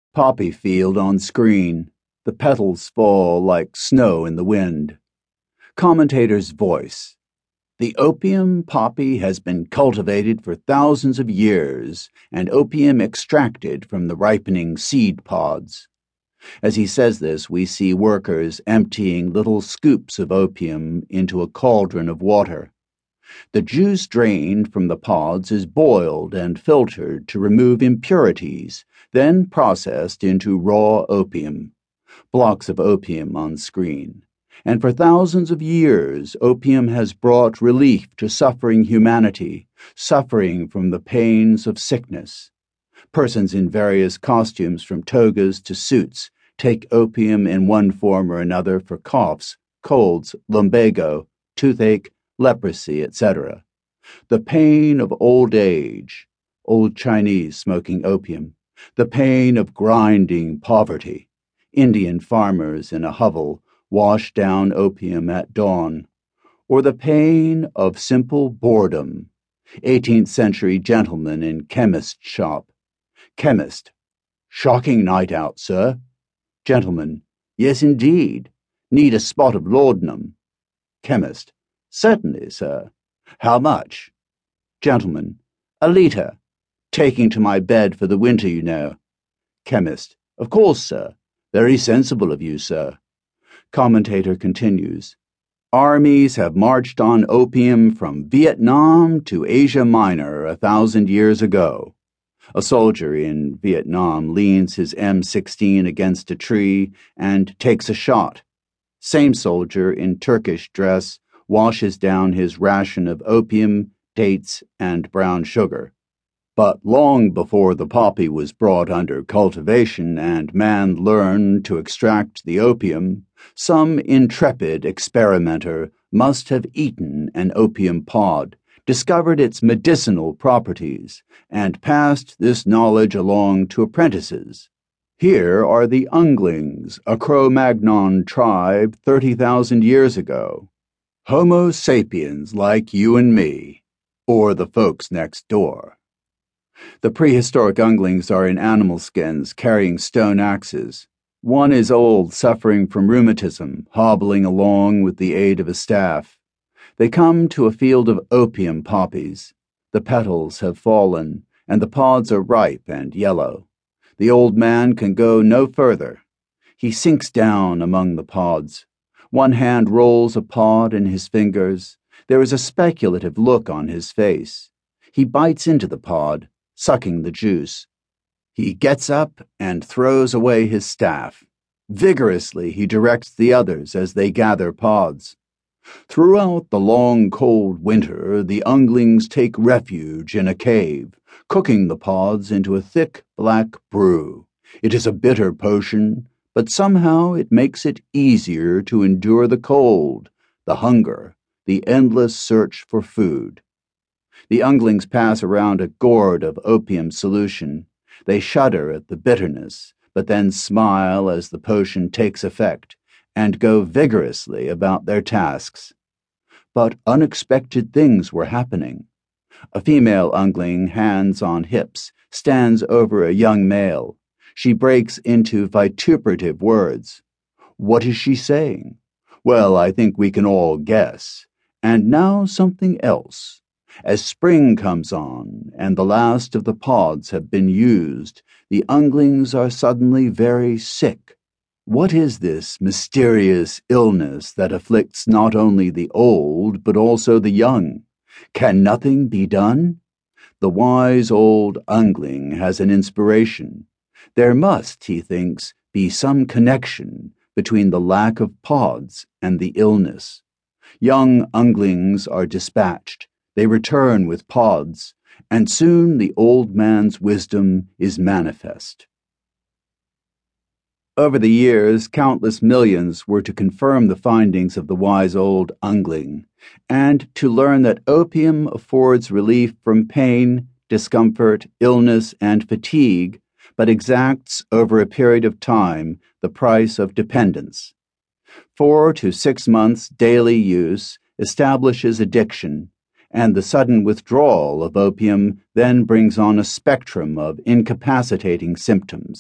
Poppy field on screen. The petals fall like snow in the wind. Commentator's voice. The opium poppy has been cultivated for thousands of years and opium extracted from the ripening seed pods. As he says this, we see workers emptying little scoops of opium into a cauldron of water. The juice drained from the pods is boiled and filtered to remove impurities, then processed into raw opium. Blocks of opium on screen. And for thousands of years, opium has brought relief to suffering humanity, suffering from the pains of sickness. Persons in various costumes from togas to suits take opium in one form or another for coughs, colds, lumbago, toothache, leprosy, etc. The pain of old age, old Chinese smoking opium, the pain of grinding poverty, Indian farmers in a hovel wash down opium at dawn, or the pain of simple boredom, 18th century gentleman in chemist's shop. Chemist, shocking night out, sir. Gentleman, yes indeed, need a spot of laudanum. Chemist, certainly, sir. How much? Gentleman, a litre. Taking to my bed for the winter, you know. Chemist, of course, sir. Very sensible of you, sir. Commentator continues. Armies have marched on opium from Vietnam to Asia Minor 1,000 years ago. A soldier in Vietnam leans his M16 against a tree and takes a shot. Same soldier in Turkish dress washes down his ration of opium, dates, and brown sugar. But long before the poppy was brought under cultivation and man learned to extract the opium, some intrepid experimenter must have eaten an opium pod, discovered its medicinal properties, and passed this knowledge along to apprentices. Here are the Unglings, a Cro-Magnon tribe 30,000 years ago. Homo sapiens like you and me, or the folks next door. The prehistoric Unglings are in animal skins, carrying stone axes. One is old, suffering from rheumatism, hobbling along with the aid of a staff. They come to a field of opium poppies. The petals have fallen, and the pods are ripe and yellow. The old man can go no further. He sinks down among the pods. One hand rolls a pod in his fingers. There is a speculative look on his face. He bites into the pod, sucking the juice. He gets up and throws away his staff. Vigorously he directs the others as they gather pods. Throughout the long cold winter, the Unglings take refuge in a cave, cooking the pods into a thick black brew. It is a bitter potion, but somehow it makes it easier to endure the cold, the hunger, the endless search for food. The Unglings pass around a gourd of opium solution. They shudder at the bitterness, but then smile as the potion takes effect, and go vigorously about their tasks. But unexpected things were happening. A female Ungling, hands on hips, stands over a young male. She breaks into vituperative words. What is she saying? Well, I think we can all guess. And now something else. As spring comes on, and the last of the pods have been used, the Unglings are suddenly very sick. What is this mysterious illness that afflicts not only the old, but also the young? Can nothing be done? The wise old Ungling has an inspiration. There must, he thinks, be some connection between the lack of pods and the illness. Young Unglings are dispatched. They return with pods, and soon the old man's wisdom is manifest. Over the years, countless millions were to confirm the findings of the wise old Ungling, and to learn that opium affords relief from pain, discomfort, illness, and fatigue, but exacts over a period of time the price of dependence. 4 to 6 months daily use establishes addiction, and the sudden withdrawal of opium then brings on a spectrum of incapacitating symptoms.